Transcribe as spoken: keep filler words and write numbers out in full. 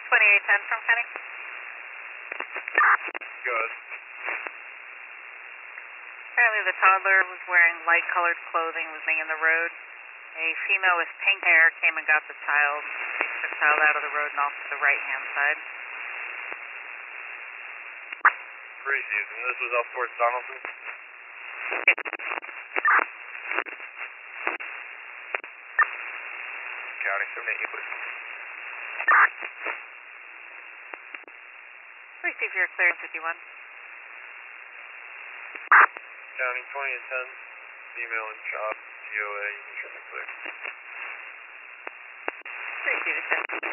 twenty-eight ten from Kenny. Good. Apparently the toddler was wearing light colored clothing, was laying in the road. A female with pink hair came and got the child. She took the child out of the road and off to the right hand side. Crazy, and this was up towards Donaldson? County seven eight, please. Receive your clearance fifty-one. County twenty and ten, female in shop, G O A, you can show me clear. Receive it.